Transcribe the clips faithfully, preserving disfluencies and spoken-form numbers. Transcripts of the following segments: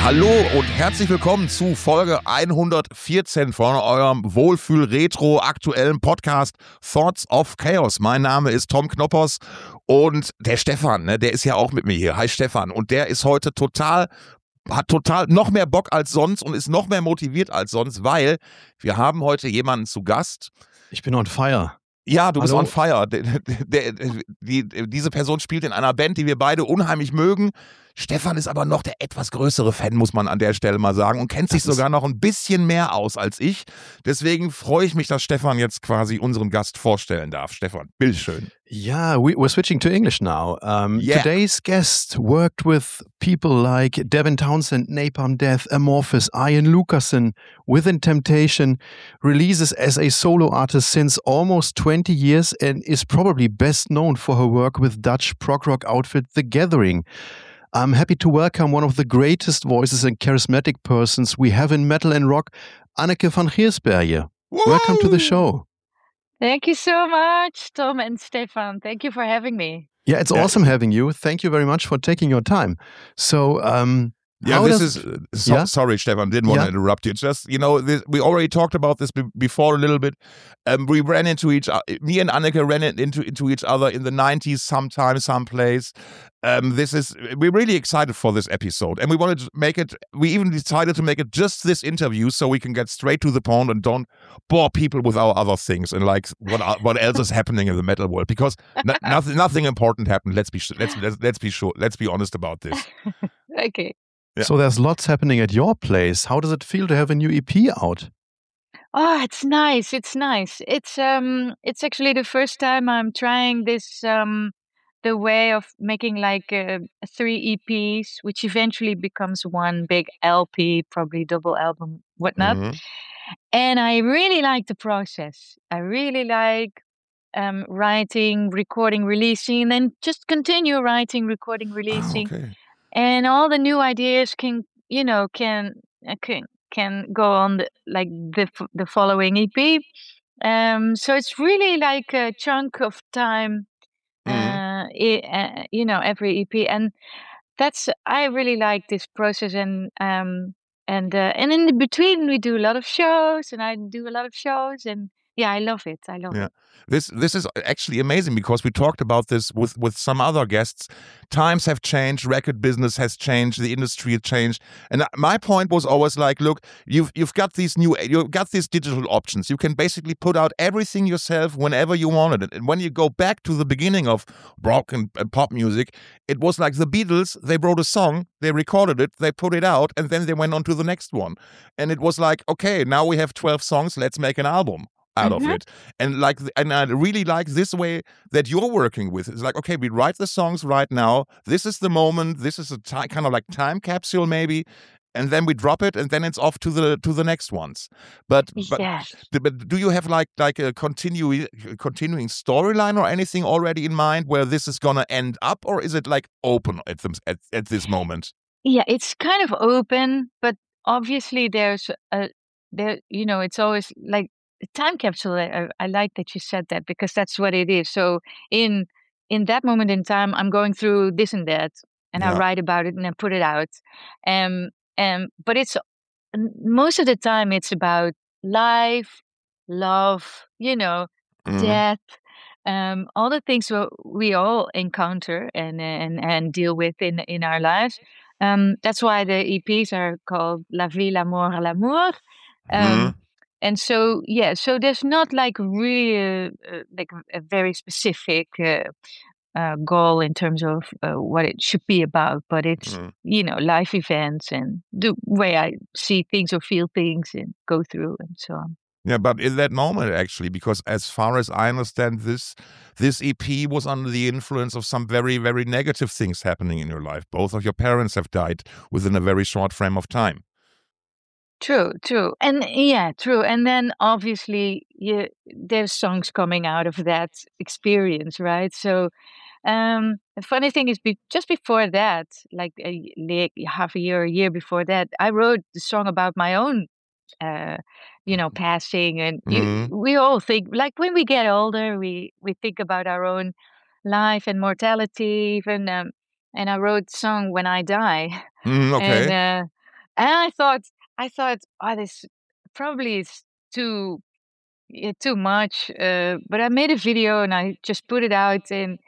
Hallo und herzlich willkommen zu Folge hundertvierzehn von eurem Wohlfühl-Retro-aktuellen Podcast Thoughts of Chaos. Mein Name ist Tom Knoppers und der Stefan, ne, der ist ja auch mit mir hier. Hi Stefan. Und der ist heute total, hat total noch mehr Bock als sonst und ist noch mehr motiviert als sonst, weil wir haben heute jemanden zu Gast. Ich bin on fire. Ja, du bist Hallo. on fire. Der, der, der, die, diese Person spielt in einer Band, die wir beide unheimlich mögen. Stefan ist aber noch der etwas größere Fan, muss man an der Stelle mal sagen, und kennt sich sogar noch ein bisschen mehr aus als ich. Deswegen freue ich mich, dass Stefan jetzt quasi unseren Gast vorstellen darf. Stefan, bitteschön. Yeah, we, we're switching to English now. Um, Yeah. Today's guest worked with people like Devin Townsend, Napalm Death, Amorphis, Ian Lucassen, Within Temptation, releases as a solo artist since almost twenty years and is probably best known for her work with Dutch prog rock outfit The Gathering. I'm happy to welcome one of the greatest voices and charismatic persons we have in metal and rock, Anneke van Giersbergen. Welcome to the show. Thank you so much, Tom and Stefan. Thank you for having me. Yeah, it's Yeah. awesome having you. Thank you very much for taking your time. So, um, Yeah, how this does- is. Uh, so, Yeah? Sorry, Stefan, didn't want Yeah? to interrupt you. Just, you know, this, we already talked about this be- before a little bit. Um, we ran into each other, me and Anneke ran it into, into each other in the nineties, sometime, someplace. Um, this is, we're really excited for this episode. And we wanted to make it, we even decided to make it just this interview so we can get straight to the point and don't bore people with our other things and like what are- what else is happening in the metal world. Because no, nothing, nothing important happened. Let's be, let's, let's, let's be sure, let's be honest about this. Okay. Yeah. So there's lots happening at your place. How does it feel to have a new E P out? Oh, it's nice. It's nice. It's um it's actually the first time I'm trying this um the way of making like uh, three E Ps, which eventually becomes one big L P, probably double album, whatnot. Mhm. And I really like the process. I really like um writing, recording, releasing, and then just continue writing, recording, Ah, releasing. okay. And all the new ideas can you know can uh, can can go on the, like the f- the following E P. Um, so it's really like a chunk of time, Mhm. uh, i- uh, you know, every E P, and that's I really like this process. And um and uh, and in the between we do a lot of shows, and I do a lot of shows, and yeah, I love it. I love Yeah, it. this this is actually amazing because we talked about this with with some other guests. Times have changed, record business has changed, the industry has changed, and my point was always like, look, you've you've got these new, you've got these digital options. You can basically put out everything yourself whenever you wanted it. And when you go back to the beginning of rock and, and pop music, it was like the Beatles. They wrote a song, they recorded it, they put it out, and then they went on to the next one. And it was like, okay, now we have twelve songs. Let's make an album out of Mhm. it. And like, and I really like this way that you're working with. It's like, okay, we write the songs right now. This is the moment. This is a ti- kind of like time capsule, maybe, and then we drop it, and then it's off to the to the next ones. But but Yes. but do you have like like a continuing continuing storyline or anything already in mind where this is gonna end up, or is it like open at them at, at this moment? Yeah, it's kind of open, but obviously there's a there you know, it's always like a time capsule. I, I I like that you said that because that's what it is. So in in that moment in time, I'm going through this and that, and I Yeah. write about it and I put it out. Um, um, but it's n- most of the time it's about life, love, you know, Mhm. death, um, all the things we we all encounter and and and deal with in in our lives. Um, that's why the E Ps are called La Vie, l'Amour, l'Amour. Mhm. Um, and so, yeah, so there's not like really uh, uh, like a, a very specific uh, uh, goal in terms of uh, what it should be about, but it's, Mhm. you know, life events and the way I see things or feel things and go through and so on. Yeah, but in that moment, actually, because as far as I understand, this this E P was under the influence of some very, very negative things happening in your life. Both of your parents have died within a very short frame of time. True, true. And yeah, true. And then obviously you, there's songs coming out of that experience, right? So um the funny thing is be, just before that, like a, y- like half a year, a year before that, I wrote the song about my own uh you know passing. And you Mhm. we all think like when we get older, we we think about our own life and mortality even. Um, and I wrote song When I Die. Mhm, And okay. uh And I thought, I thought, oh, this probably is too, yeah, too much. Uh, but I made a video and I just put it out, and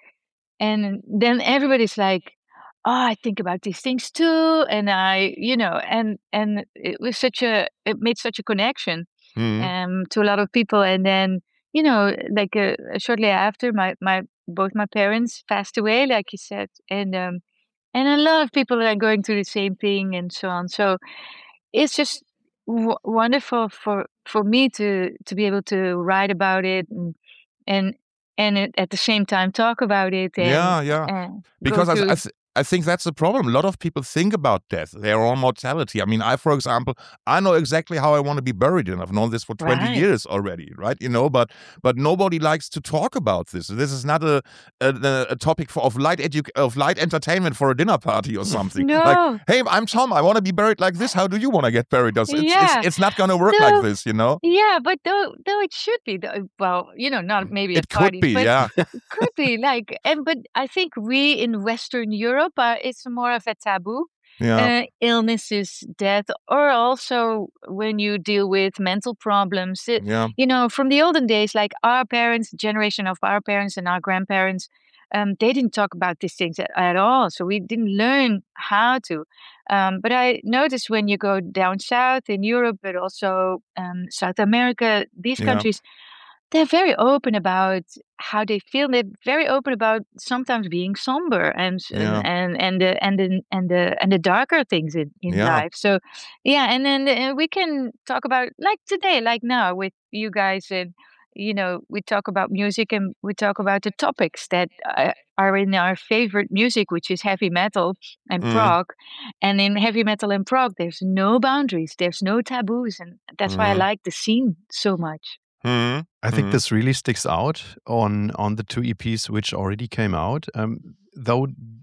and then everybody's like, oh, I think about these things too, and I, you know, and and it was such a, it made such a connection Mhm. um to a lot of people, and then you know, like uh, shortly after, my my both my parents passed away, like you said, and um and a lot of people are going through the same thing and so on. So it's just w- wonderful for for me to to be able to write about it, and and and it, at the same time talk about it, and Yeah, yeah. and go Because I, I, through. th- I think that's the problem. A lot of people think about death, their own mortality. I mean, I, for example, I know exactly how I want to be buried, and I've known this for twenty Right. years already, right? You know, but but nobody likes to talk about this. This is not a a, a topic for of light edu- of light entertainment for a dinner party or something. Like, No. hey, I'm Tom. I want to be buried like this. How do you want to get buried? It's it's it's, Yeah. it's not going to work like Though. this, you know. Yeah, but though though it should be, though, well, you know, not maybe at It could parties, be, but yeah, it could be like, and but I think we in Western Europe, uh, it's more of a taboo. yeah, Uh, illnesses, death, or also when you deal with mental problems. It, yeah, you know, from the olden days, like our parents, generation of our parents and our grandparents, um, they didn't talk about these things at, at all. So we didn't learn how to. Um, but I noticed when you go down south in Europe, but also um, South America, these yeah, countries, they're very open about how they feel. They're very open about sometimes being somber, and s- and yeah, and and the and the and the and the darker things in in yeah, life. So, yeah, and then uh, we can talk about, like today, like now with you guys, and you know, we talk about music, and we talk about the topics that uh, are in our favorite music, which is heavy metal and mm, prog. And in heavy metal and prog, there's no boundaries, there's no taboos, and that's why I mm, like the scene so much. mm, I think mm. this really sticks out on on the two E Ps which already came out. Um, though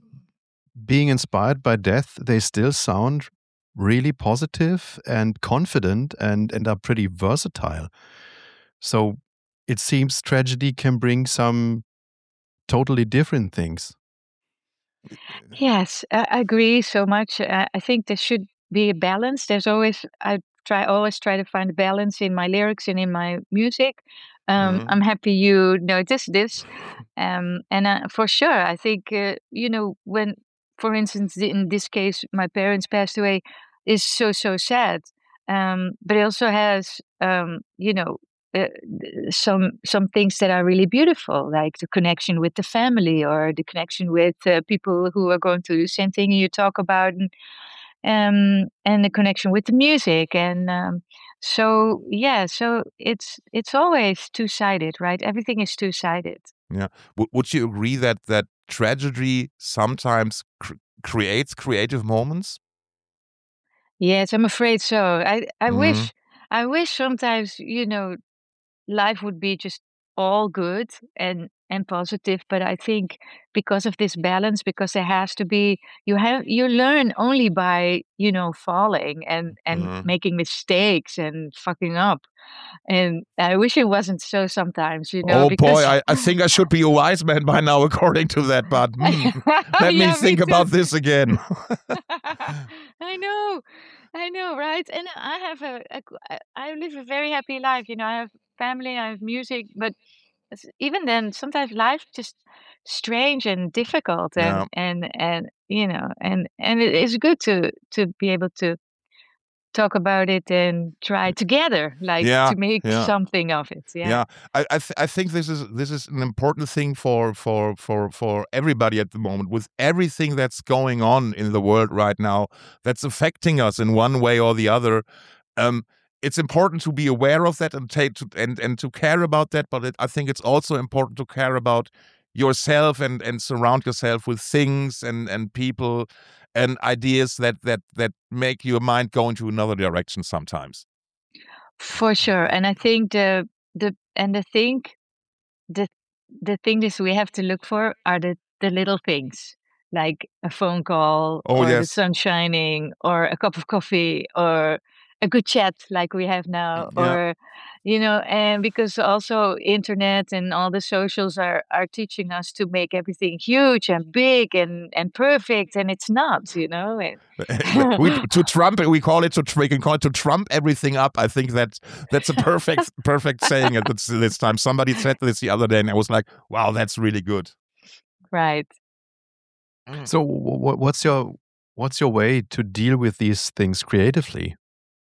being inspired by death, they still sound really positive and confident, and and are pretty versatile. So it seems tragedy can bring some totally different things. Yes, I I agree so much. I, I think there should be a balance. There's always, I try always try to find a balance in my lyrics and in my music. Um, Mm, I'm happy you noticed this. Um, and uh, for sure, I think uh, you know, when, for instance, in this case, my parents passed away, is so so sad. Um, but it also has um, you know, uh, some some things that are really beautiful, like the connection with the family, or the connection with uh, people who are going through the same thing you talk about, and um, and the connection with the music, and um, so yeah, so it's it's always two sided, right? Everything is two sided. yeah. W- would you agree that that tragedy sometimes cr- creates creative moments? Yes, I'm afraid so. I I Mm, wish I wish sometimes, you know, life would be just all good and and positive, but I think because of this balance, because there has to be, you have, you learn only by, you know, falling and and mm. making mistakes and fucking up. And I wish it wasn't so sometimes, you know, Oh boy, because I, I think I should be a wise man by now, according to that. But hmm, let me yeah, me think too. about this again. I know, I know, right? And I have a, a g- I I live a very happy life. You know, I have family, I have music, but it's- even then, sometimes life just strange and difficult, Yeah, and and and you know, and and it is good to to be able to talk about it and try together, like yeah, to make yeah. something of it. Yeah, Yeah, I I, th- I think this is this is an important thing for for for for everybody at the moment, with everything that's going on in the world right now that's affecting us in one way or the other. Um, it's important to be aware of that and take to, and and to care about that. But it, I think it's also important to care about yourself and and surround yourself with things and and people and ideas that that that make your mind go into another direction sometimes. for sure. And I think the the and the thing the the things we have to look for are the the little things, like a phone call, Oh or the yes, sun shining, or a cup of coffee, or a good chat like we have now, yeah. or you know, and because also internet and all the socials are are teaching us to make everything huge and big and and perfect, and it's not, you know. And we, to trump we call it to we can call it to trump everything up. I think that that's a perfect perfect saying at this, this time. Somebody said this the other day, and I was like, wow, that's really good. Right. So, w- what's your what's your way to deal with these things creatively?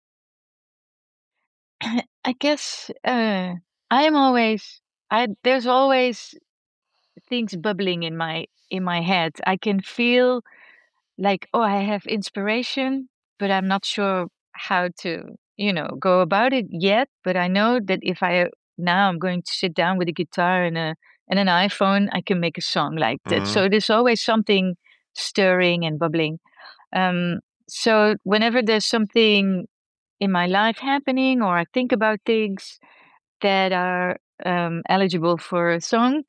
I guess uh, I am always I there's always things bubbling in my in my head. I can feel like, oh, I have inspiration, but I'm not sure how to, you know, go about it yet. But I know that if I now I'm going to sit down with a guitar and a and an iPhone, I can make a song like that. Mhm. So there's always something stirring and bubbling. Um, so whenever there's something in my life happening, or I think about things that are um, eligible for a song,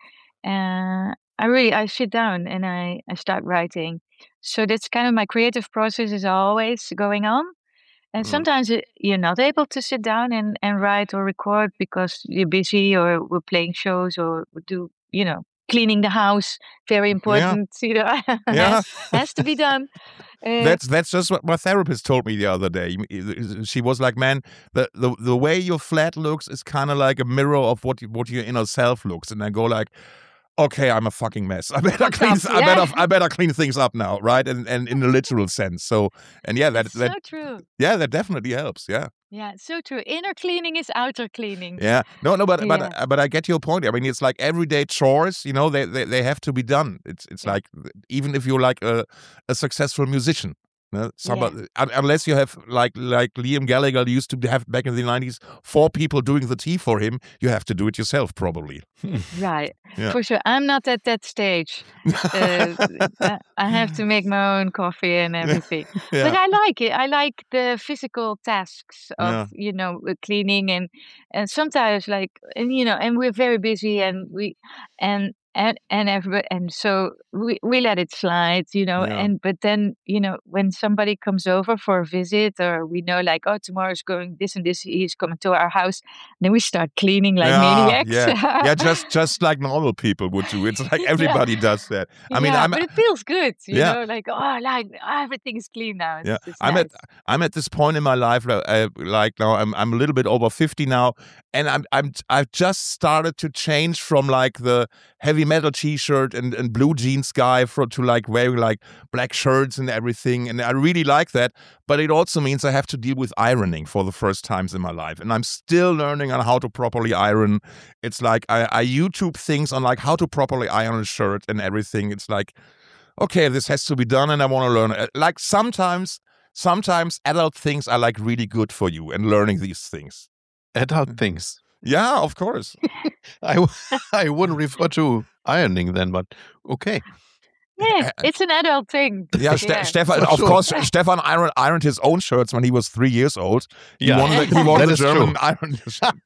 uh, I really I sit down and I I start writing. So that's kind of my creative process is always going on. And Mhm. sometimes it, you're not able to sit down and, and write or record because you're busy or we're playing shows or we do, you know, cleaning the house. Very Yeah, important, you know, yeah. has, has to be done. Uh, That's that's just what my therapist told me the other day. She was like, "Man, the the, the way your flat looks is kind of like a mirror of what you, what your inner self looks." And I go like, "Okay, I'm a fucking mess. I better What's clean. up? I better Yeah. I better clean things up now, right?" And and in a literal sense. So and yeah, that It's that so true. yeah, that definitely helps. Yeah. Yeah, so true. Inner cleaning is outer cleaning. Yeah, no, no, but but Yeah, uh, but I get your point. I mean, it's like everyday chores. You know, they they, they have to be done. It's it's yeah, like even if you're like a a successful musician, no? yeah, Somebody un- unless you have like like Liam Gallagher used to have back in the nineties, four people doing the tea for him. You have to do it yourself, probably. right. Yeah. For sure. I'm not at that stage. Uh, I I have to make my own coffee and everything. But Yeah. I like it. I like the physical tasks of, Yeah. you know, uh, cleaning and and sometimes like and you know, and we're very busy and we and and and everybody, and so we we let it slide, you know, Yeah. and but then, you know, when somebody comes over for a visit or we know like, oh, tomorrow's going this and this, he's coming to our house, then we start cleaning like Yeah, maniacs. yeah, yeah. Just, just like normal people would do. It's like Yeah. everybody does that. I mean, Yeah, I'm, but it feels good, you yeah, know, like, oh, like everything is clean now. yeah. It's it's I'm at, nice. I'm at this point in my life, uh, uh, like now, I'm, I'm a little bit over fifty now, and I'm, I'm, I've just started to change from like the heavy metal T-shirt and, and blue jeans guy for to like wearing like black shirts and everything, and I really like that. But it also means I have to deal with ironing for the first times in my life, and I'm still learning on how to properly iron. It's like I, I YouTube things on like how to properly iron a shirt and everything. It's like, okay, this has to be done, and I want to learn it. Like sometimes, sometimes adult things are like really good for you, and learning these things. Adult things. Yeah, of course. I, w- I wouldn't refer to ironing then, but okay. Yeah, it's an adult thing. Yeah, Ste- Yeah. Stefan. For Of sure. course, Stefan iron, ironed his own shirts when he was three years old. He Yeah. won the, he won That the is German true. iron.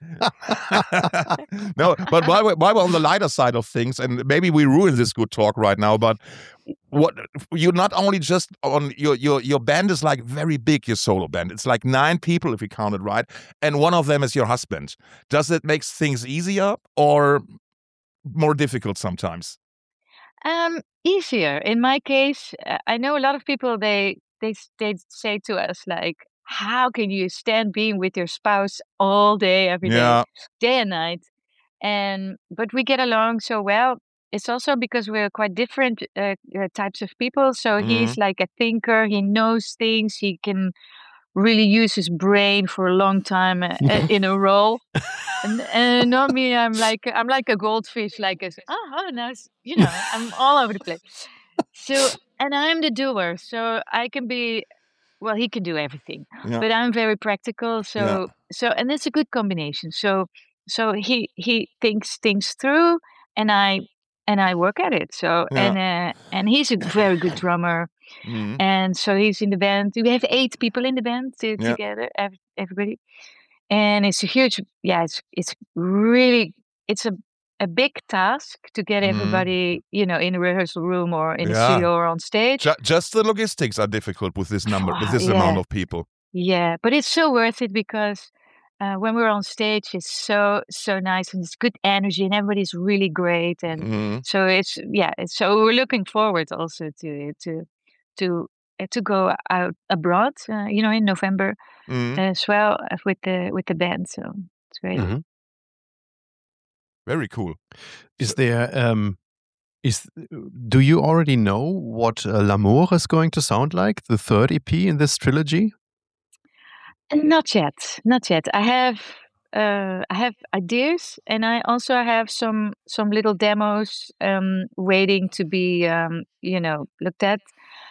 No, but while we're, while we're on the lighter side of things, and maybe we ruin this good talk right now, but what you're not only just on your your your band is like very big. Your solo band, it's like nine people if you count it right, and one of them is your husband. Does it make things easier or more difficult sometimes? Um, easier. In my case, uh, I know a lot of people they they s- they say to us like, "How can you stand being with your spouse all day, every day, Yeah. day and night?" And but we get along so well. It's also because we're quite different uh, uh, types of people. So Mhm. he's like a thinker. He knows things. He can really use his brain for a long time uh, uh, in a row. And, and not me, I'm like I'm like a goldfish, like a, oh, oh nice, you know, I'm all over the place. So, and I'm the doer, so I can be, well, he can do everything, Yeah. but I'm very practical. Yeah. So, so, and it's a good combination. So, so he he thinks things through, and I and I work at it. So, Yeah. and uh, and he's a very good drummer, Mhm. and so he's in the band. We have eight people in the band to, Yeah. together, ev- everybody. And it's a huge, yeah, it's it's really it's a a big task to get Mhm. everybody, you know, in the rehearsal room or in the Yeah. studio or on stage. Ju- just the logistics are difficult with this number, with Phew, this amount yeah, of people. yeah, but it's so worth it because uh, when we're on stage, it's so so nice and it's good energy and everybody's really great. And Mhm. so it's yeah. It's, so we're looking forward also to to to uh, to go out abroad. Uh, you know, in November Mhm. as well uh, with the with the band. So it's great. Mhm. Very cool. Is So- there um is do you already know what uh, L'amour is going to sound like, the third E P in this trilogy? Not yet, not yet. I have uh, I have ideas, and I also have some some little demos um, waiting to be um, you know looked at.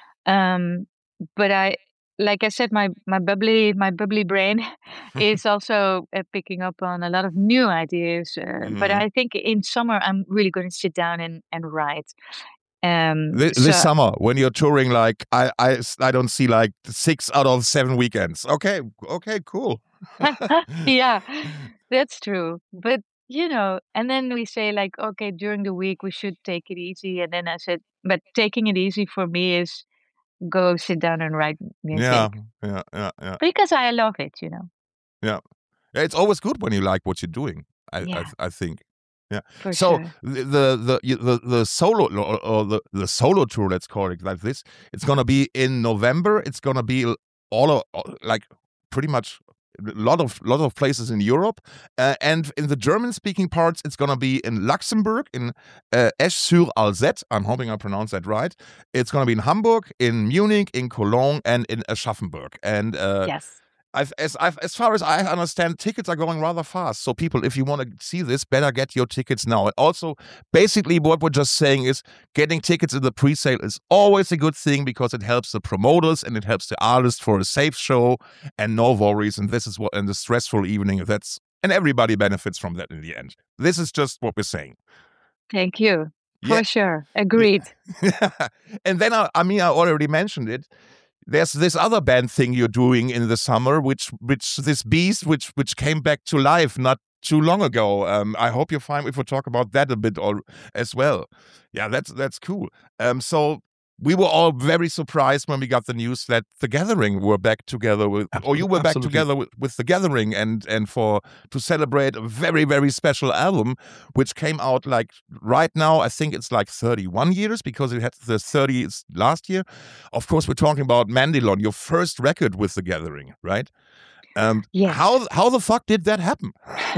Um, but I, like I said, my my bubbly my bubbly brain is also uh, picking up on a lot of new ideas. Uh, But Mhm. I think in summer I'm really going to sit down and and write. Um, This, so this summer, when you're touring, like I, I, I don't see like six out of seven weekends. Okay, okay, cool. yeah, that's true. But you know, and then we say like, okay, during the week we should take it easy. And then I said, but taking it easy for me is go sit down and write Yeah, music yeah, yeah, yeah, because I love it, you know. yeah. Yeah, it's always good when you like what you're doing. I, I, Yeah, I think. Yeah. for So sure. the the the you- the, the solo or, or the the solo tour, let's call it like this. It's gonna be in November. It's gonna be all of, like pretty much a lot of lot of places in Europe, uh, and in the German-speaking parts, it's gonna be in Luxembourg, in uh, Esch-sur-Alzette. I'm hoping I pronounced that right. It's gonna be in Hamburg, in Munich, in Cologne, and in Aschaffenburg. And uh, Yes. I've, as I've, as far as I understand, tickets are going rather fast. So people, if you want to see this, better get your tickets now. And also, basically, what we're just saying is getting tickets in the pre-sale is always a good thing because it helps the promoters and it helps the artists for a safe show and no worries. And this is what, and the stressful evening, that's, and everybody benefits from that in the end. This is just what we're saying. Thank you. Yeah. For sure. Agreed. And then, I, I mean, I already mentioned it. There's this other band thing you're doing in the summer, which which this beast, which which came back to life not too long ago. Um, I hope you're fine if we talk about that a bit or, as well. Yeah, that's that's cool. Um, so we were all very surprised when we got the news that The Gathering were back together with, or you were back Absolutely. together with, with The Gathering, and and for to celebrate a very very special album, which came out like right now. I think it's like thirty-one years because it had the thirtieth last year. Of course, we're talking about Mandilon, your first record with The Gathering, right? Um, Yes. how how the fuck did that happen?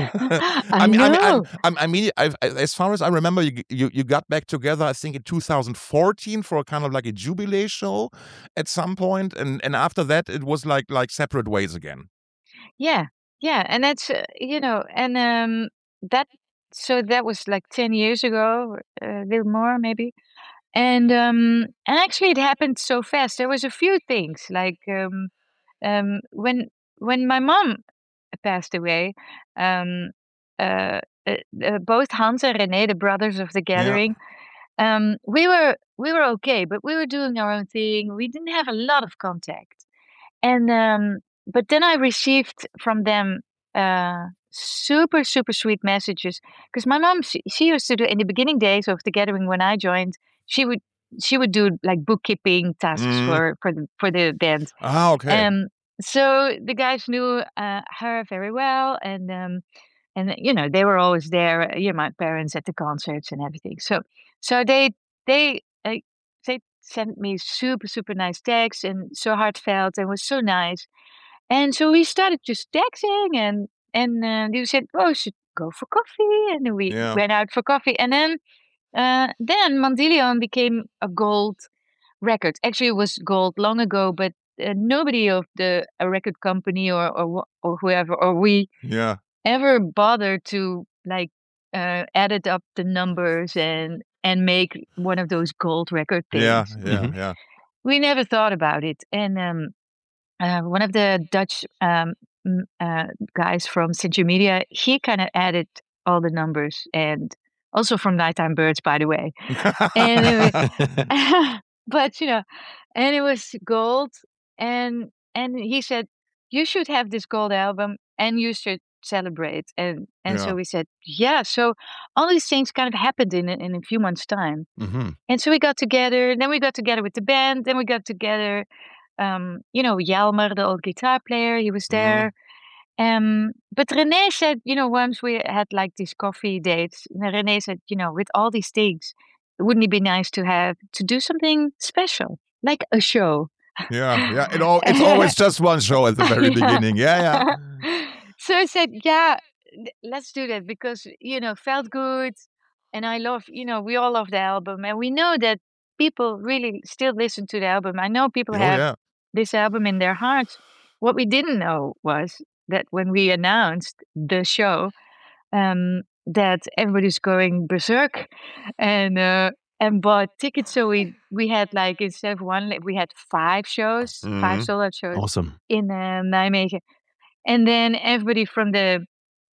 I mean, I mean, know. I, I, I mean, I've, as far as I remember, you, you you got back together. I think in two thousand fourteen for a kind of like a jubilee show at some point, and and after that, it was like like separate ways again. Yeah. Yeah. And that's, uh, you know, and um, that, so that was like ten years ago, a little more maybe. And um, and actually it happened so fast. There was a few things like um, um, when when my mom passed away, um, uh, uh, uh, both Hans and René, the brothers of The Yeah. Gathering, um, we were we were okay, but we were doing our own thing. We didn't have a lot of contact, and um, but then I received from them uh, super super sweet messages because my mom she, she used to do in the beginning days of The Gathering when I joined. She would she would do like bookkeeping tasks Mm. for for the for the band. Ah, okay. Um, so the guys knew uh, her very well, and um, and you know they were always there. uh, You know, my parents at the concerts and everything. So so they they uh, they sent me super super nice texts and so heartfelt and was so nice. And so we started just texting, and and uh, they said, "Oh, we should go for coffee," and then we Yeah. went out for coffee, and then uh, then Mandillion became a gold record. Actually, it was gold long ago, but uh, nobody of the a record company or or wh- or whoever or we Yeah. ever bothered to like uh, added up the numbers and and make one of those gold record Yeah. things. Yeah. Mhm. Yeah. We never thought about it. And um, uh, one of the Dutch um, m- uh, guys from Century Media, he kind of added all the numbers, and also from Nighttime Birds, by the way. And it was, but you know, and it was gold, and and he said you should have this gold album and you should celebrate. And and Yeah. so we said yeah. So all these things kind of happened in a- in a few months time. Mhm. And so we got together, then we got together with the band, then we got together, um, you know, Jelmer, the old guitar player, he was Mm. there. Um, but Renee said, you know, once we had like these coffee dates, and Renee said, you know, with all these things, wouldn't it be nice to have to do something special, like a show? Yeah, yeah. It all, it's always just one show at the very Yeah. beginning. Yeah, yeah. So I said, yeah, th- let's do that because, you know, felt good. And I love, you know, we all love the album and we know that people really still listen to the album. I know people Oh, have yeah. this album in their hearts. What we didn't know was that when we announced the show, um, that everybody's going berserk and uh, and bought tickets. So we we had like instead of one, like, we had five shows, five Mhm. sold out shows Awesome. in uh, Nijmegen, and then everybody from the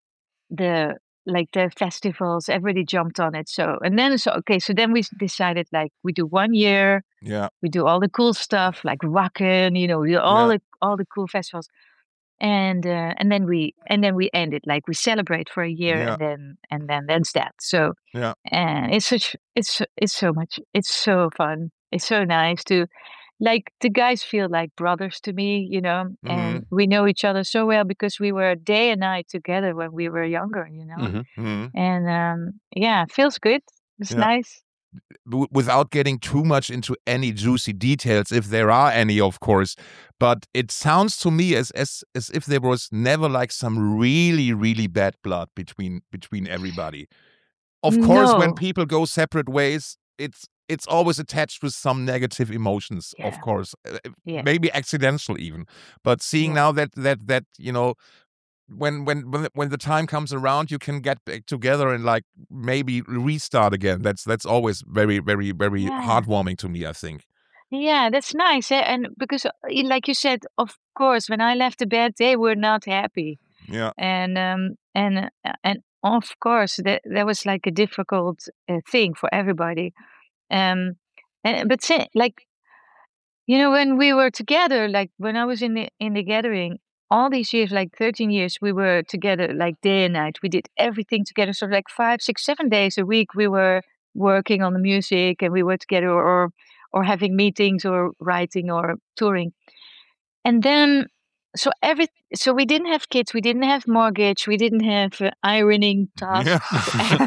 the like the festivals, everybody jumped on it. So and then so okay, so then we s- decided like we do one year, Yeah, we do all the cool stuff like Wacken, you know, we do all yeah, the all the cool festivals and uh, and then we and then we end it like we celebrate for a year yeah, and then and then that's that. So yeah. and it's such it's so- it's so much it's so fun. It's so nice to like the guys feel like brothers to me, you know, and Mhm, we know each other so well because we were day and night together when we were younger, you know. Hmm. mhm. And um yeah, it feels good. It's Yeah. nice. W- without getting too much into any juicy details, if there are any, of course. But it sounds to me as as as if there was never like some really really bad blood between between everybody. Of course, when No. people go separate ways, it's it's always attached with some negative emotions. Of Yeah. course, Uh, Yeah. maybe accidental even. But seeing Yeah. now that that that you know when when when the, when the time comes around, you can get back together and like maybe restart again. That's that's always very very very Yeah. heartwarming to me, I think. Yeah, that's nice. Eh? And because, uh, y- like you said, of course, when I left the bed, they were not happy, Yeah, and um, and uh, and of course, that that was like a difficult uh, thing for everybody. Um, and, but say, like you know, when we were together, like when I was in the in the gathering, all these years, like thirteen years, we were together like day and night. We did everything together. So like five, six, seven days a week, we were working on the music, and we were together, or or having meetings, or writing, or touring. And then, so every so we didn't have kids, we didn't have mortgage, we didn't have uh, ironing yeah. tasks.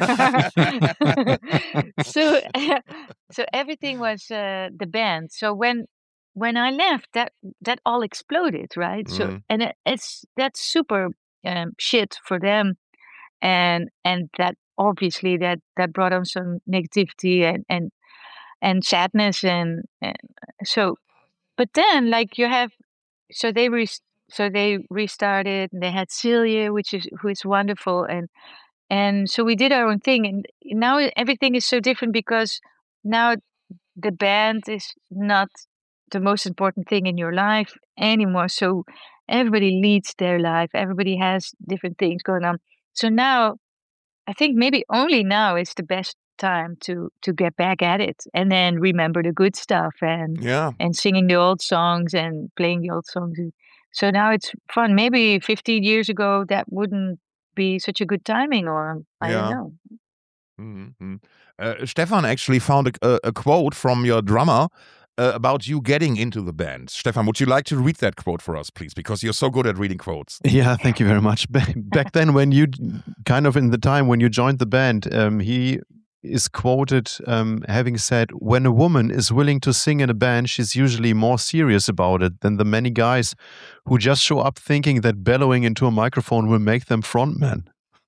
so so everything was uh, the band. So when when I left, that that all exploded, right? So Mm, and it, it's that's super um, shit for them, and and that obviously that that brought on some negativity and and and sadness and, and so. But then, like you have so they re so they restarted and they had Celia, which is who is wonderful, and and so we did our own thing, and now everything is so different because now the band is not the most important thing in your life anymore. So everybody leads their life, everybody has different things going on. So now I think maybe only now is the best time to to get back at it and then remember the good stuff and yeah, and singing the old songs and playing the old songs. So now it's fun. Maybe fifteen years ago that wouldn't be such a good timing, or I don't yeah. know. Mhm. Uh, Stefan actually found a, a, a quote from your drummer uh, about you getting into the band. Stefan, would you like to read that quote for us, please? Because you're so good at reading quotes. Yeah, thank you very much. Back, back then, when you kind of in the time when you joined the band, um, he is quoted um, having said, "When a woman is willing to sing in a band, she's usually more serious about it than the many guys who just show up thinking that bellowing into a microphone will make them frontmen."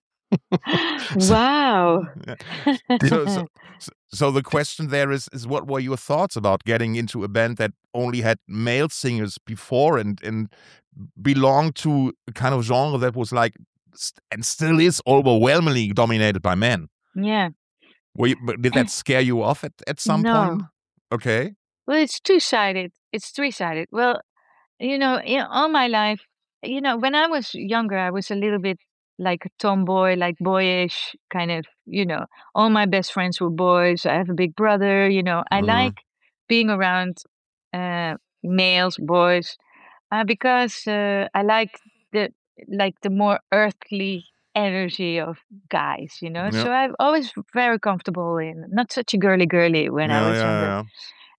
So, Wow. Yeah. So, so, so so the question there is, is what were your thoughts about getting into a band that only had male singers before and, and belonged to a kind of genre that was like, st- and still is overwhelmingly dominated by men? Yeah. Were you, but did that scare you off at, at some point? No. Okay. Well, it's two-sided. It's three-sided. Well, you know, in all my life, you know, when I was younger, I was a little bit like a tomboy, like boyish kind of, you know, all my best friends were boys. I have a big brother, you know, I Mm, like being around uh, males, boys, uh, because uh, I like the like the more earthly energy of guys, you know. yeah. So I'm always very comfortable in not such a girly girly when I Yeah, was yeah, younger. yeah.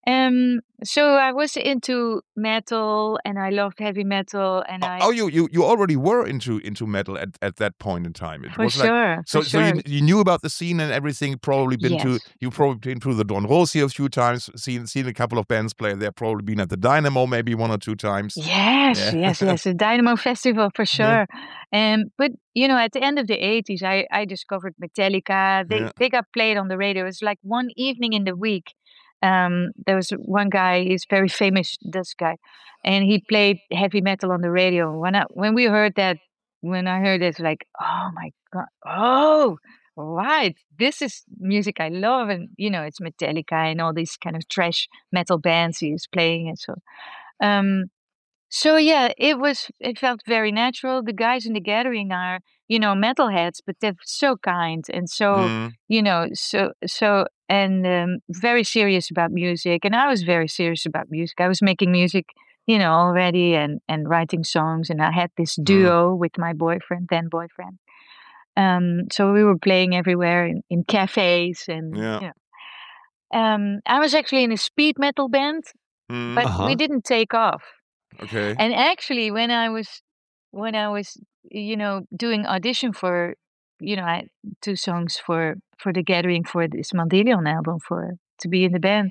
Um, so I was into metal, and I loved heavy metal, and Oh, I oh, you, you you already were into into metal at, at that point in time. It for was like sure, so for so you sure. you knew about the scene and everything. Probably been to Yes, you probably been to the Don Rossi a few times. Seen seen a couple of bands play there. Probably been at the Dynamo maybe one or two times. yes, Yeah. yes, yes. The Dynamo Festival for Yeah. sure. Um, but you know, at the end of the eighties, I I discovered Metallica. They Yeah. they got played on the radio. It was like one evening in the week. Um, there was one guy. He's very famous. This guy, and he played heavy metal on the radio. When I when we heard that, when I heard it, it's like, oh my god, oh. Right, this is music I love, and you know it's Metallica and all these kind of trash metal bands he was playing, and so um, so yeah, it was it felt very natural. The guys in the gathering are, you know, metalheads, but they're so kind and so, Mm. you know, so so and um, very serious about music. And I was very serious about music. I was making music, you know, already and and writing songs. And I had this Mm. duo with my boyfriend, then boyfriend. Um, so we were playing everywhere in, in cafes and Yeah. you know. Um, I was actually in a speed metal band, Mm. but we Uh-huh. didn't take off. Okay. And actually, when I was when I was, you know, doing audition for, you know, I two songs for for the Gathering for this Mandelion album for to be in the band,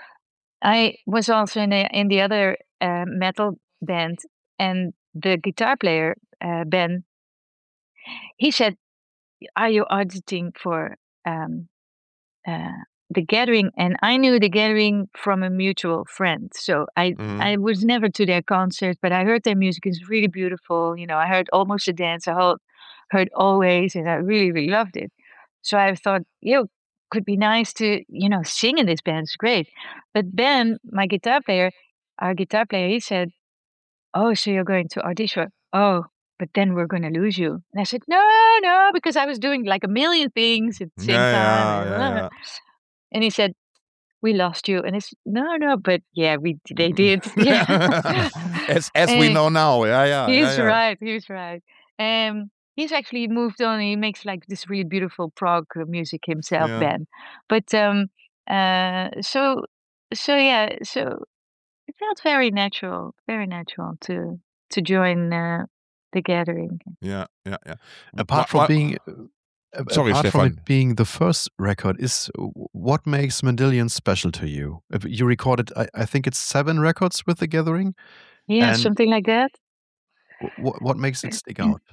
I was also in the in the other uh, metal band, and the guitar player uh, Ben, he said, "Are you auditing for um, uh, the Gathering?" And I knew the Gathering from a mutual friend, so I Mm. I was never to their concert, but I heard their music is really beautiful. You know, I heard Almost a Dance, I heard, heard Always, and I really really loved it. So I thought, you could be nice to you know sing in this band. It's great. But Ben, my guitar player, our guitar player, he said, "Oh, so you're going to audition? Oh." But then we're going to lose you. And I said, no, no, because I was doing like a million things at the same Yeah, time. yeah, yeah, And, yeah. and he said, "We lost you." And it's no, no, but yeah, we they Mm. did. Yeah. as as we And know now. Yeah, yeah, yeah, he's yeah. right. He's right. Um, he's actually moved on. He makes like this really beautiful prog music himself, Yeah. Ben. But um, uh, so so yeah, so it felt very natural, very natural to to join uh, the gathering. Yeah, yeah, yeah. Apart What, from what, being a- sorry, apart from Stefan. it being the first record, is what makes Mendelian special to you? If you recorded, I, I think it's seven records with the Gathering, Yeah, and something like that. what what makes it stick out?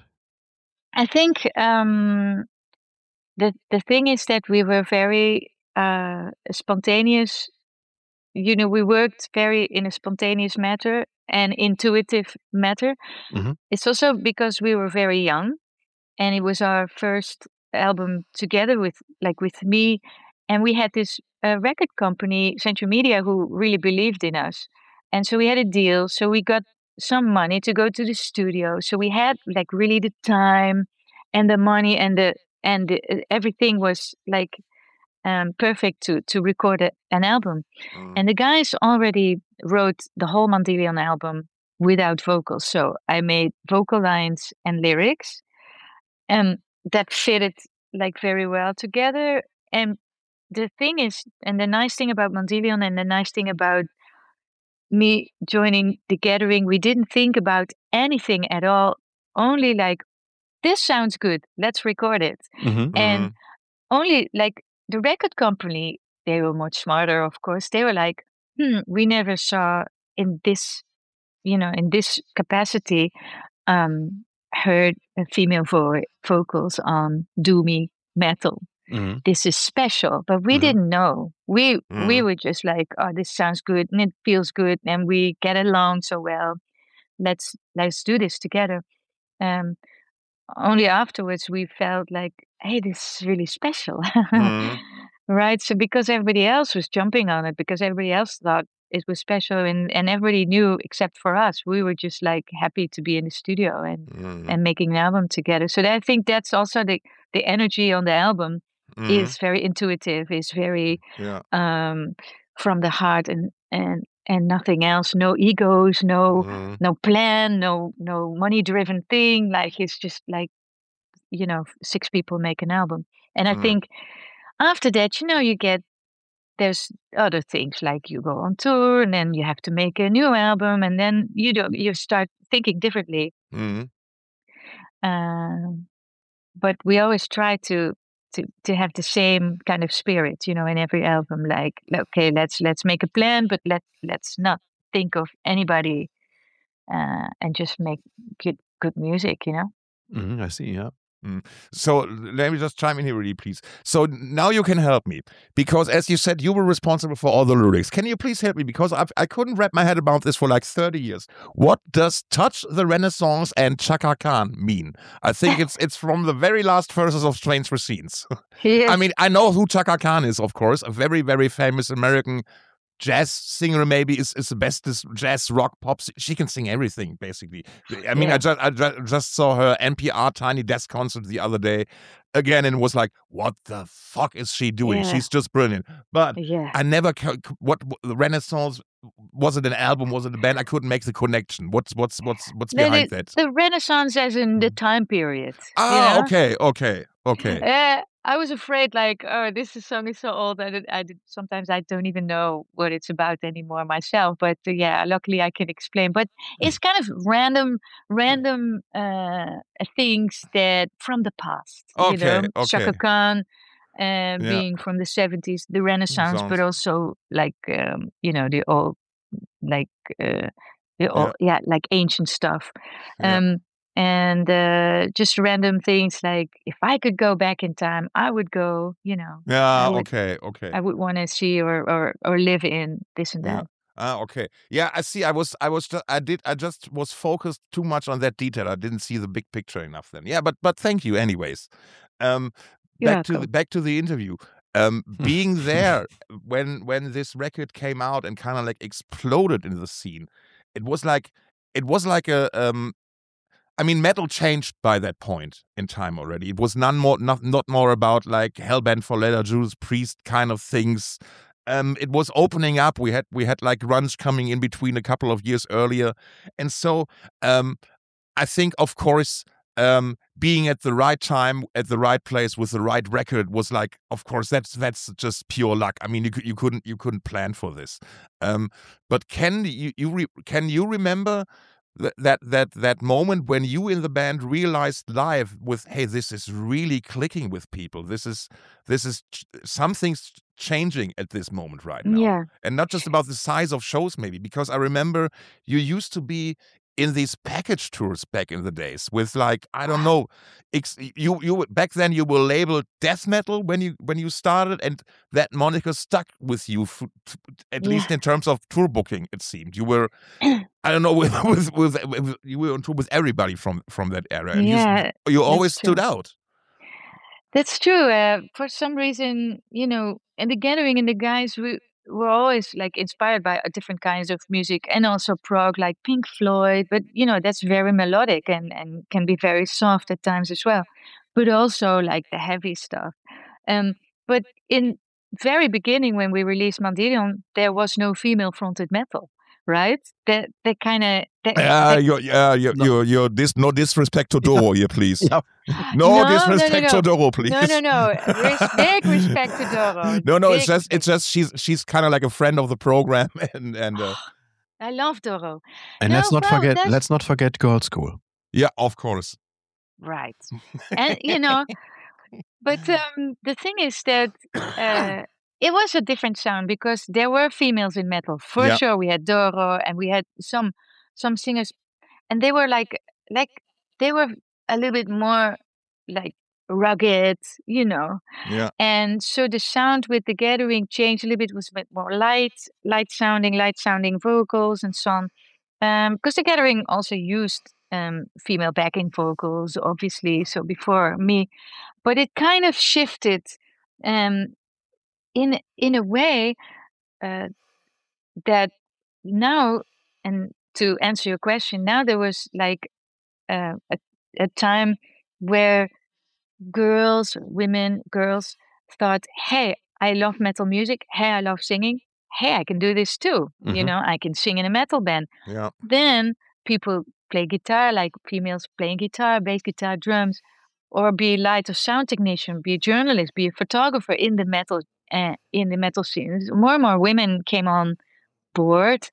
I think um, the the thing is that we were very uh, spontaneous. You know, we worked very in a spontaneous matter and intuitive matter. Mhm. It's also because we were very young, and it was our first album together with like with me, and we had this uh, record company, Central Media, who really believed in us, and so we had a deal. So we got some money to go to the studio. So we had like really the time and the money and the and the, uh, everything was like um, perfect to to record a, an album. Mm. And the guys already wrote the whole Mandelion album without vocals. So I made vocal lines and lyrics, and that fitted like very well together. And the thing is, and the nice thing about Mandelion and the nice thing about me joining the gathering, we didn't think about anything at all. Only like, this sounds good, let's record it. Mhm. And Mm. only like the record company, they were much smarter, of course. They were like, hmm, we never saw in this, you know, in this capacity, um, heard uh, female vo- vocals on doomy metal. Mhm. This is special, but we Mhm. didn't know. We we Mm. were just like, oh, this sounds good and it feels good and we get along so well. Let's let's do this together. Um, only afterwards we felt like, hey, this is really special. Mm. Right? So because everybody else was jumping on it, because everybody else thought it was special and, and everybody knew except for us, we were just like happy to be in the studio and, Mm. and making an album together. So that, I think that's also the, the energy on the album Mm. is very intuitive, is very Yeah. um, from the heart and, and, and nothing else. No egos, no Mm. no plan, no no money driven thing. Like it's just like, you know, six people make an album. And I Mm. think after that, you know, you get there's other things like you go on tour and then you have to make a new album and then you do you start thinking differently. Mhm. Um, but we always try to to to have the same kind of spirit, you know, in every album. Like, okay, let's let's make a plan, but let let's not think of anybody, uh, and just make good good music, you know. Mhm, I see. Yeah. Mm. So let me just chime in here really, please. So now you can help me because, as you said, you were responsible for all the lyrics. Can you please help me? Because I've, I couldn't wrap my head about this for like thirty years. What does "Touch the Renaissance" and "Chaka Khan" mean? I think it's it's from the very last verses of "Strange Scenes." Yes. I mean, I know who Chaka Khan is, of course, a very, very famous American jazz singer. Maybe is is the bestest jazz rock pop. She can sing everything basically. I mean, Yeah. I just I ju- just saw her N P R Tiny Desk concert the other day again, and was like, what the fuck is she doing? Yeah. She's just brilliant. But Yeah. I never ca- what, what the Renaissance, was it an album? Was it a band? I couldn't make the connection. What's what's what's what's The, behind the, that? the Renaissance as in the time period. Ah, you know? okay, okay, okay. Uh, I was afraid, like, oh, this is song is so old that it, I did, sometimes I don't even know what it's about anymore myself. But uh, yeah, luckily I can explain. But it's kind of random, random uh, things that from the past. You Okay, know, okay. Chaka Khan uh, Yeah. being from the seventies, the Renaissance, Sounds- but also like um, you know the old, like uh, the Yeah. old, yeah, like ancient stuff. Yeah. Um, and uh, just random things like if I could go back in time, I would go, you know, I Yeah, would, okay, okay. I would want to see or, or or live in this and Yeah. that. Ah, okay. Yeah, I see. I was, I was, just, I did, I just was focused too much on that detail. I didn't see the big picture enough. Then, yeah, but, but thank you, anyways. Um, You're back to the welcome. back to the interview. Um, being there when when this record came out and kind of like exploded in the scene, it was like, it was like a um. I mean, metal changed by that point in time already. It was none more, not, not more about like Hellbent for Leather, Judas Priest kind of things. Um, it was opening up. We had we had like grunge coming in between a couple of years earlier, and so um, I think, of course, um, being at the right time, at the right place with the right record was like, of course, that's that's just pure luck. I mean, you you couldn't you couldn't plan for this. Um, but can you you re, can you remember th- that that that moment when you in the band realized live with, hey, this is really clicking with people. This is this is ch- something's changing at this moment right now, Yeah. and not just about the size of shows, maybe, because I remember you used to be in these package tours back in the days with like, I don't know, ex- you you back then you were labeled death metal when you when you started, and that moniker stuck with you f- f- at Yeah. least in terms of tour booking. It seemed you were, I don't know, with with, with, with you were on tour with everybody from from that era, and Yeah, you you always that's stood true. out. That's true. Uh, for some reason, you know, in the gathering and the guys, we were always like inspired by uh, different kinds of music and also prog, like Pink Floyd. But you know, that's very melodic and and can be very soft at times as well. But also like the heavy stuff. Um, but in very beginning when we released Mandelion, there was no female fronted metal, right? That that kind of that, Yeah, that you're, yeah, you're, No. you're, you're this, no disrespect to Doro here, please. Yeah. No, no, no, no, disrespect no, to Doro, please. no, no, no. Res- big respect to Doro. no, no, Big it's just, respect. it's just she's she's kind of like a friend of the program, and and uh, I love Doro. And No, let's not well, forget that's let's not forget Girl School. yeah, of course. right. And you know, but um, the thing is that uh, it was a different sound because there were females in metal for Yeah. sure. We had Doro, and we had some some singers, and they were like like they were a little bit more like rugged, you know. Yeah. And so the sound with the gathering changed a little bit, was a bit more light, light sounding, light sounding vocals and so on. Um, because the gathering also used um female backing vocals, obviously, so before me, but it kind of shifted um in in a way uh, that now, and to answer your question, now there was like uh, a, a time where girls, women, girls thought, hey, I love metal music. Hey, I love singing. Hey, I can do this too. You Mhm. know, I can sing in a metal band. Yeah. Then people play guitar, like females playing guitar, bass guitar, drums, or be light or sound technician, be a journalist, be a photographer in the metal uh, in the metal scene. More and more women came on board,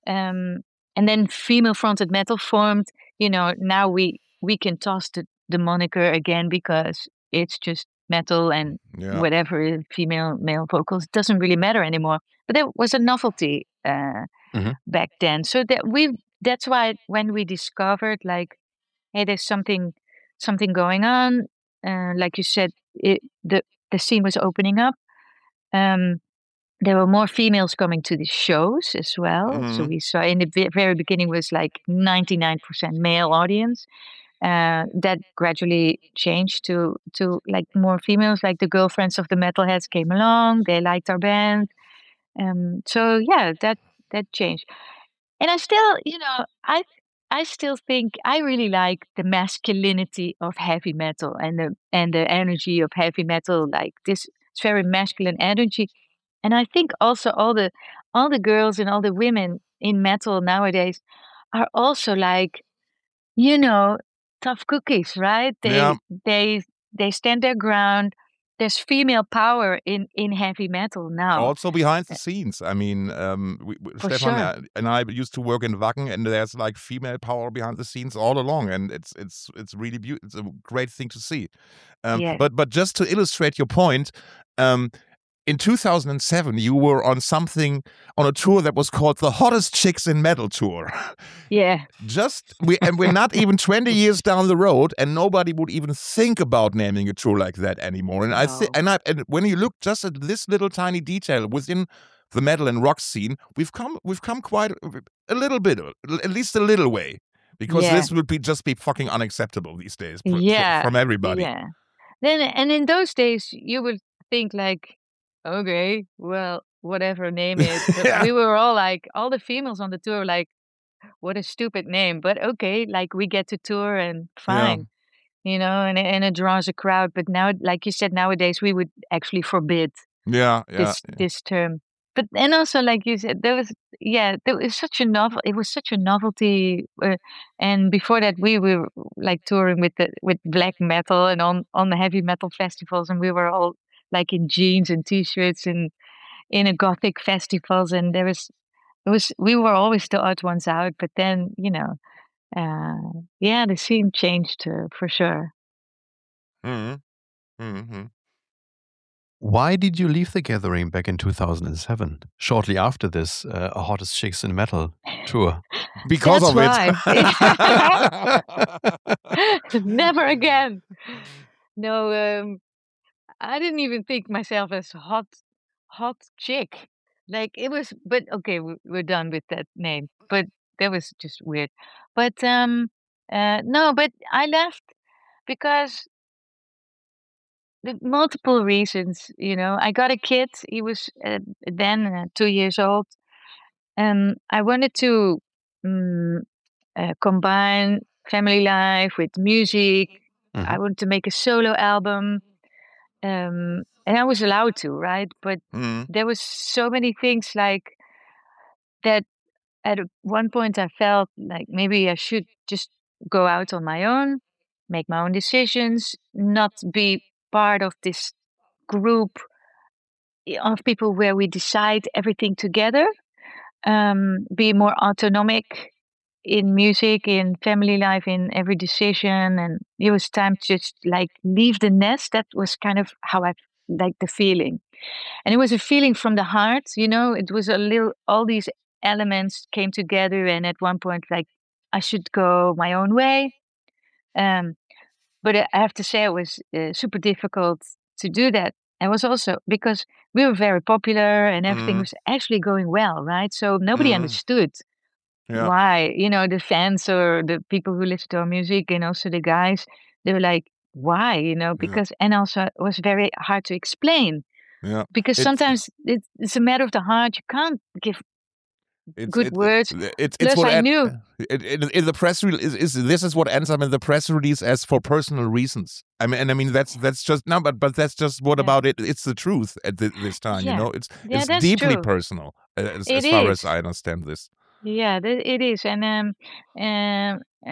um, and then female-fronted metal formed. You know, now we we can toss the, the moniker again because it's just metal, and Yeah. whatever female male vocals doesn't really matter anymore. But there was a novelty uh, Mhm. back then, so that we that's why when we discovered like, hey, there's something something going on. Uh, like you said, it, the the scene was opening up. Um, there were more females coming to the shows as well. So Mhm. we saw in the ve- very beginning was like ninety-nine percent male audience. Uh, that gradually changed to to like more females. Like the girlfriends of the metalheads came along. They liked our band. Um, so yeah, that that changed. And I still, you know, I I still think I really like the masculinity of heavy metal and the and the energy of heavy metal. Like this, it's very masculine energy. And I think also all the all the girls and all the women in metal nowadays are also like, you know, tough cookies, right? Yeah. They they they stand their ground. There's female power in in heavy metal now, Also behind the uh, scenes. I mean, um, we, we, for Stefan sure. uh, and I used to work in Wacken, and there's like female power behind the scenes all along, and it's it's it's really beautiful. It's a great thing to see. Um, Yeah. but but just to illustrate your point, um, in two thousand seven you were on something on a tour that was called the Hottest Chicks in Metal Tour. Yeah. Just we and we're not even twenty years down the road, and nobody would even think about naming a tour like that anymore. And I think, No. and I, and when you look just at this little tiny detail within the metal and rock scene, we've come we've come quite a, a little bit, at least a little way, because Yeah. this would be just be fucking unacceptable these days pr- fr- Yeah. from everybody. Yeah. Then and in those days you would think like, okay, well, whatever name it. But Yeah. we were all like, all the females on the tour were like, what a stupid name. But okay, like we get to tour and Yeah. fine, you know, and it- and it draws a crowd. But now, like you said, nowadays we would actually forbid Yeah. Yeah. this this term. But and also, like you said, there was yeah, there was such a novel. It was such a novelty. Uh, and before that, we were like touring with the with black metal and on on the heavy metal festivals, and we were all like in jeans and t-shirts and in a gothic festivals, and there was it was we were always the odd ones out. But then you know, uh, yeah, the scene changed uh, for sure. hmm hmm Why did you leave the gathering back in two thousand seven, shortly after this uh, Hottest Chicks in Metal tour? Because That's of why. it. Never again. No, um, I didn't even think myself as hot, hot chick. Like it was, but okay, we- we're done with that name. But that was just weird. But um, uh, no, but I left because the multiple reasons. You know, I got a kid. He was uh, then uh, two years old, and I wanted to um, uh, combine family life with music. I Mhm. wanted to make a solo album. Um, and I was allowed to, right? But Mhm. there was so many things like that at a- one point I felt like maybe I should just go out on my own, make my own decisions, not be part of this group i- of people where we decide everything together. Um, be more autonomic in music, in family life, in every decision. And it was time to just like leave the nest. That was kind of how I like the feeling. And it was a feeling from the heart, you know, it was a little, all these elements came together. And at one point, like, I should go my own way. Um, but I I have to say, it was uh, super difficult to do that. It was also because we were very popular and everything Mhm. was actually going well, right? So nobody Mhm. understood Yeah. why, you know, the fans or the people who listen to our music and also the guys, they were like, why, you know, Yeah. because, and also it was very hard to explain Yeah. because It's sometimes it's, it's a matter of the heart. You can't give it's good it, words. it, it's it's Plus, what I en- knew, it, it, in the press release is, is this is what ends up in the press release as for personal reasons. I mean, and I mean that's that's just no, but but that's just what yeah, about it? It's the truth at thi- this time. You yeah, know, it's yeah, it's that's deeply true. personal uh, as It as far as is. I understand this. Yeah, th- it is. And um, um, uh,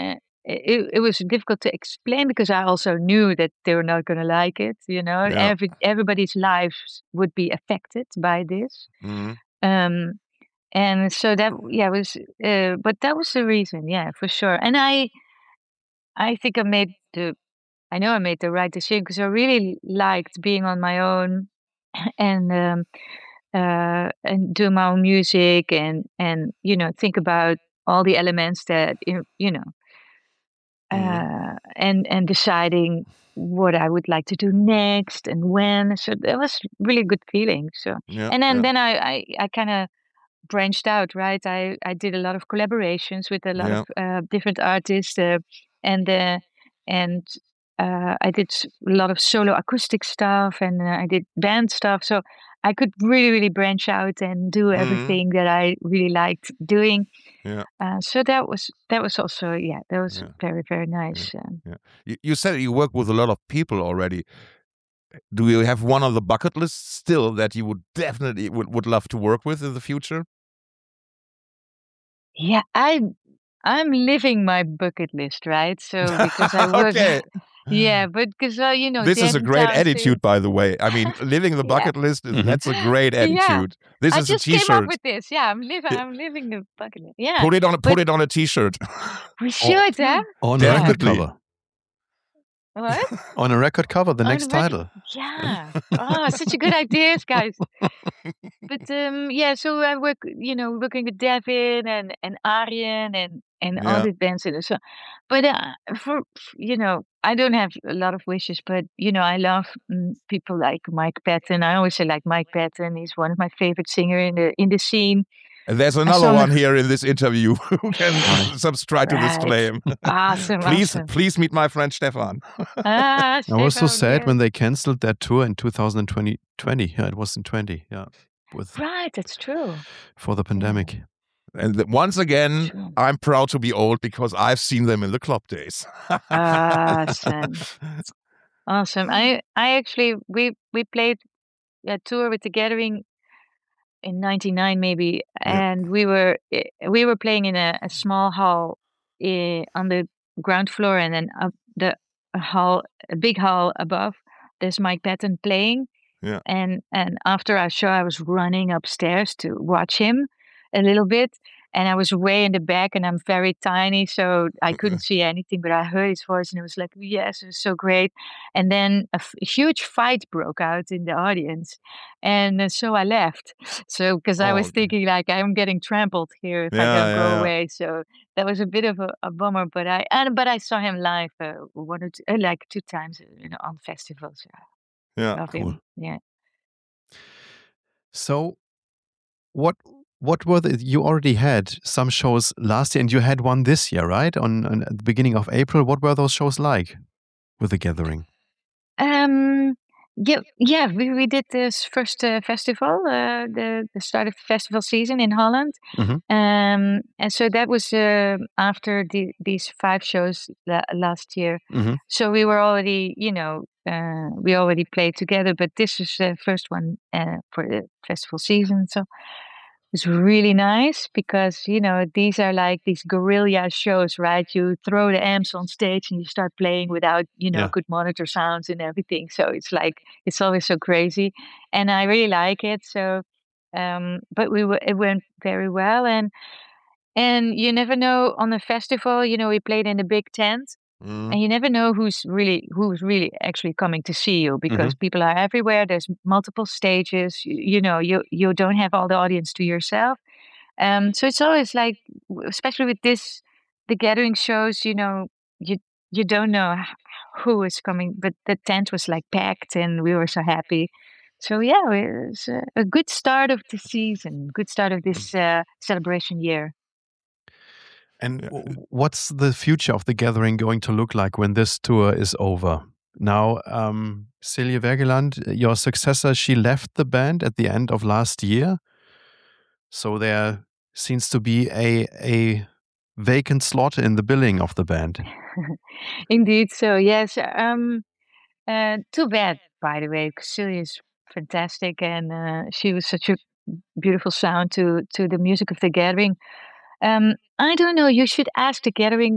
it, it was difficult to explain because I also knew that they were not going to like it. You know, Yeah. every everybody's lives would be affected by this. Mhm. Um, and so that yeah was, uh, but that was the reason, yeah, for sure. And I I think I made the I know I made the right decision because I really liked being on my own and um, uh, and do my own music and and you know think about all the elements that you you know Mhm. uh, and and deciding what I would like to do next and when. So that was really good feeling. So Yeah. and then Yeah. then I I, I kind of branched out, right? I I did a lot of collaborations with a lot of Yeah. uh, different artists, uh, and uh, and uh, I did s- a lot of solo acoustic stuff, and uh, I did band stuff. So I could really, really branch out and do Mhm. everything that I really liked doing. Yeah. Uh, so that was that was also yeah, that was Yeah. very very Yeah. nice. Um, Yeah. You, you said you work with a lot of people already. Do you have one on the bucket list still that you would definitely would, would love to work with in the future? yeah, I I'm living my bucket list, right? So because I work, Okay. yeah, but because uh, you know, This is a Devin great Townsend, attitude, by the way. I mean, living the yeah, bucket list is Mhm. that's a great yeah. attitude. This I is a just came up t-shirt. with this. Yeah, I'm living. Yeah. I'm living the bucket list. Yeah, Put it on but put it on a t-shirt. we Or should, huh? on a Yeah. record Definitely. cover. What? On a record cover, the On next the record? title. Yeah. Oh, such a good ideas, guys. But um, yeah, so I work, you know, working with Devin and and Arjen and and all Yeah. these bands and so. But uh, for you know, I don't have a lot of wishes, but you know, I love mm, people like Mike Patton. I always say like Mike Patton. He's one of my favorite singer in the in the scene. And there's I another saw one him. here in this interview who can Right. subscribe to this Right. claim. Awesome. please, Awesome. please meet my friend Stefan. Ah, I was so Stefan. sad Yeah. when they canceled that tour in two thousand twenty. Yeah, it was in twenty. Yeah, with Right. That's true. for the Yeah. pandemic. And th- once again, True. I'm proud to be old because I've seen them in the club days. Awesome. Awesome. I I actually we we played a tour with the Gathering in 'ninety-nine maybe, Yeah. and we were eh, we were playing in a, a small hall eh, on the ground floor, and then up the a hall, a big hall above. There's Mike Patton playing, Yeah. and and after our show, I was running upstairs to watch him a little bit, and I was way in the back, and I'm very tiny, so I couldn't see anything, but I heard his voice, and it was like, yes, it was so great. And then a, f- a huge fight broke out in the audience, and uh, so I left. So because I Oh, was okay. thinking like I'm getting trampled here if I Yeah, don't go yeah, yeah. away. So that was a bit of a, a bummer, but I and but I saw him live uh, one or two, uh, like two times, uh, you know, on festivals. I Yeah. love Cool. him. Yeah. So what what were the, you already had some shows last year and you had one this year, right? On, on at the beginning of April. What were those shows like with the Gathering? Um, yeah, yeah, we, we did this first uh, festival, uh, the the start of the festival season in Holland, Mhm. um, and so that was uh, after the, these five shows la- last year. Mhm. So we were already, you know, uh, we already played together, but this is the first one uh, for the festival season. So it's really nice because, you know, these are like these guerrilla shows, right? You throw the amps on stage and you start playing without, you know, Yeah. good monitor sounds and everything. So it's like, it's always so crazy. And I really like it. So, um, but we were, it went very well. And, and you never know on the festival, you know, we played in a big tent Mhm. and you never know who's really who's really actually coming to see you because Mhm. people are everywhere. There's multiple stages. You, you know, you you don't have all the audience to yourself. Um, so it's always like, w- especially with this, the gathering shows. You know, you you don't know h- who is coming, but the tent was like packed, and we were so happy. So yeah, it was a, a good start of the season, good start of this uh, celebration year. And Yeah. w- what's the future of the Gathering going to look like when this tour is over? Now, um, Celia Wergeland, your successor, she left the band at the end of last year. So there seems to be a a vacant slot in the billing of the band. Indeed. So yes. Um, uh, too bad, by the way, because Celia is fantastic, and uh, she was such a beautiful sound to to the music of the gathering. Um, I don't know. You should ask the gathering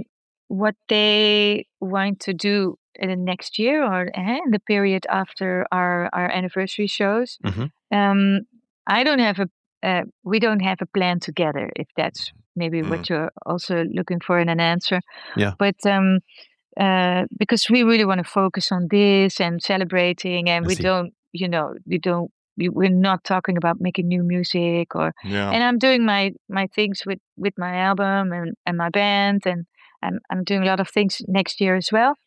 what they want to do in the next year or uh, in the period after our, our anniversary shows. Mhm. Um, I don't have a uh, we don't have a plan together. If that's maybe Mm. what you're also looking for in an answer. Yeah. But um, uh, because we really want to focus on this and celebrating, and I we see. don't, you know, we don't. We, we're not talking about making new music or. Yeah. And I'm doing my my things with with my album and and my band, and I'm I'm doing a lot of things next year as well.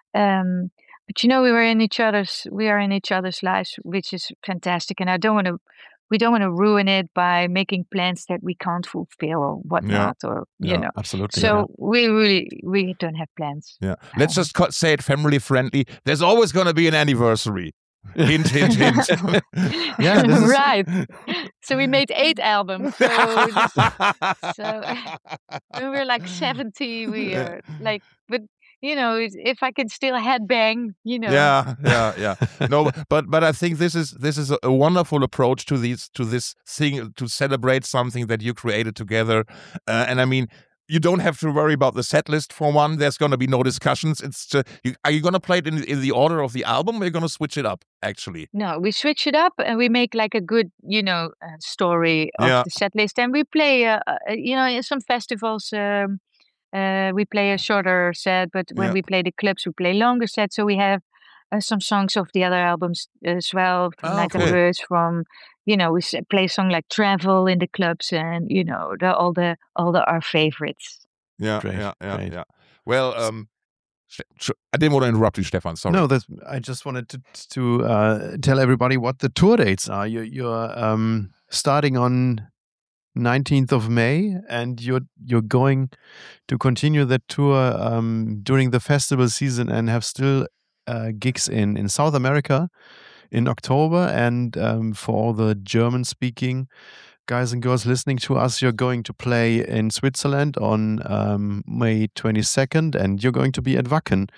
Um, but you know, we were in each other's we are in each other's lives, which is fantastic. And I don't want to we don't want to ruin it by making plans that we can't fulfill or whatnot, or you Yeah. know. Absolutely. So yeah. we really we don't have plans. Yeah. Let's just co- say it family friendly. There's always going to be an anniversary. Hint, hint, hint. Yeah, this is- Right. So we made eight albums. So, this, so when we were like seventy, we are like, but you know, if- if I can still headbang, you know. Yeah, yeah, yeah. No, but but I think this is this is a, a wonderful approach to these to this thing, to celebrate something that you created together. Uh, and I mean, you don't have to worry about the set list for one. There's going to be no discussions. It's just, you, are you going to play it in, in the order of the album, or are you going to switch it up? Actually, No, we switch it up and we make like a good, you know, uh, story of Yeah. the set list, and we play, uh, uh, you know, in some festivals. Um, uh, we play a shorter set, but when Yeah. we play the clubs, we play longer sets. So we have uh, some songs of the other albums as well, from Ah, Night of okay. the Birds, from, you know, we s- play a song like Travel in the clubs, and you know, the, all the all the our favorites. yeah, Great, yeah, yeah, great. yeah. Well, um, Ste- Sh- I didn't want to interrupt you, Stefan. Sorry. No, that's, I just wanted to to uh, tell everybody what the tour dates are. You're, you're um, starting on nineteenth of May, and you're you're going to continue that tour um, during the festival season, and have still uh, gigs in in South America in October. And um, for all the German-speaking guys and girls listening to us, you're going to play in Switzerland on um, May twenty-second, and you're going to be at Wacken.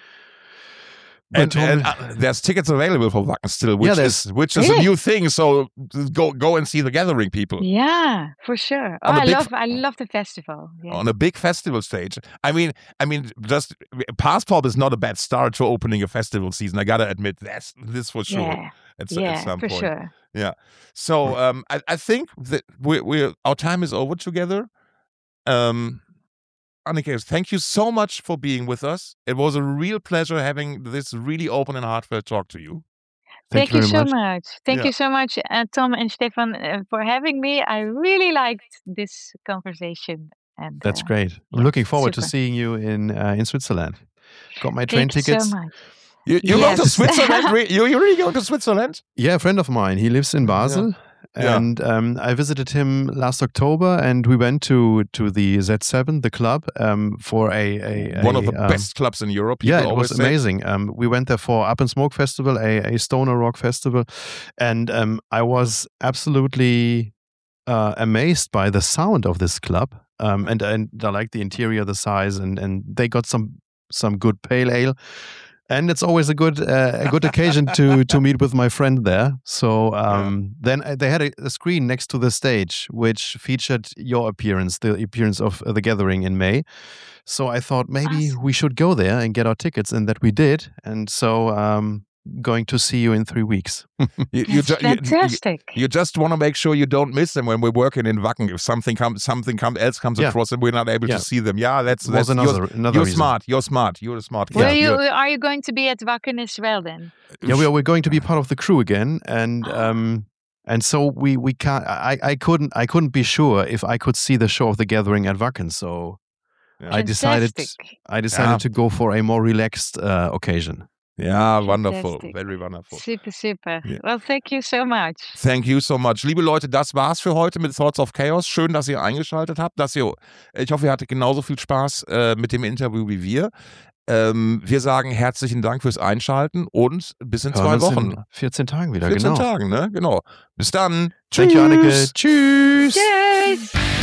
And, But, and, um, uh, there's tickets available for Wacken still, which Yeah, there's- is which is a Really? new thing. So go go and see the Gathering, people. Yeah, for sure. Oh, On the I big love f- I love the festival. Yeah. On a big festival stage. I mean, I mean, just Passpop is not a bad start to opening a festival season. I gotta admit, that's this for sure. Yeah, At, s- yeah, at some for point. sure. So um, I, I think that we we our time is over together. Um, Anneke, thank you so much for being with us. It was a real pleasure having this really open and heartfelt talk to you. Thank Thank you you very so much. much. Thank Yeah. you so much, uh, Tom and Stefan, uh, for having me. I really liked this conversation. And That's uh, great. I'm yeah, looking forward to super. seeing you in uh, in Switzerland. Got my train Thank you tickets. so much. You you go to Yes. Switzerland? Re- you you really going to Switzerland? Yeah, a friend of mine. He lives in Basel, Yeah. and um, I visited him last October, and we went to to the Z seven, the club, um, for a, a, One of a, the um, best clubs in Europe. Yeah, people it was always say. amazing. Um, we went there for Up and Smoke Festival, a, a stoner rock festival, and um, I was absolutely uh, amazed by the sound of this club. Um, and and I like the interior, the size, and and they got some some good pale ale. And it's always a good uh, a good occasion to to meet with my friend there. So um, then uh, they had a, a screen next to the stage which featured your appearance, the appearance of uh, the Gathering in May. So I thought maybe Awesome. we should go there and get our tickets, and that we did. And so um, going to see you in three weeks. You, you, That's ju- you, you, fantastic. you just want to make sure you don't miss them when we're working in Wacken. If something comes, something come, else comes Yeah. across, and we're not able Yeah. to see them. Yeah, that's Was that's another you're, another you're reason. smart. You're smart. You're a smart Will guy. you? You're- Are you going to be at Wacken as well then? Yeah, we are, we're going to be part of the crew again, and um, and so we we can't. I, I couldn't I couldn't be sure if I could see the show of the Gathering at Wacken. So Yeah. I decided Fantastic. I decided Yeah. to go for a more relaxed uh, occasion. Yeah, wonderful. Fantastic. Very wonderful. Super, super. Yeah. Well, thank you so much. Thank you so much. Liebe Leute, das war's für heute mit Thoughts of Chaos. Schön, dass ihr eingeschaltet habt. Dass ihr, ich hoffe, ihr hattet genauso viel Spaß äh, mit dem Interview wie wir. Ähm, wir sagen herzlichen Dank fürs Einschalten und bis in Hören zwei uns Wochen. in vierzehn Tagen wieder, vierzehn genau. Tagen, ne? Genau. Bis dann. Thank you, Anneke. Tschüss. Tschüss. Cheers.